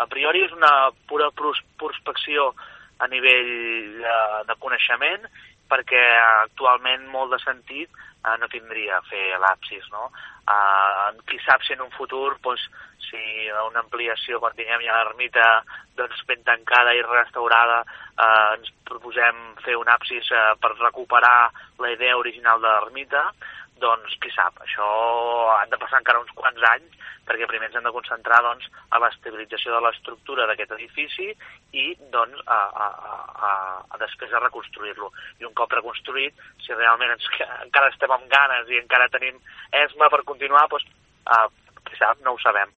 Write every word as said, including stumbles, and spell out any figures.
a priori és una pura prospecció a nivell de, de coneixement, perquè actualment molt de sentit eh, no tindria fer l'absis, no? Eh, qui sap si en un futur, doncs, si una ampliació, quan tinguem ja l'ermita doncs, ben tancada i restaurada, eh, ens proposem fer un absis eh, per recuperar la idea original de l'ermita, doncs qui sap, això han de passar encara uns quants anys, perquè primer ens hem de concentrar doncs, a l'estabilització de l'estructura d'aquest edifici i doncs, a, a, a, a després a reconstruir-lo. I un cop reconstruït, si realment ens, encara estem amb ganes i encara tenim esma per continuar, doncs, eh, qui sap, no ho sabem.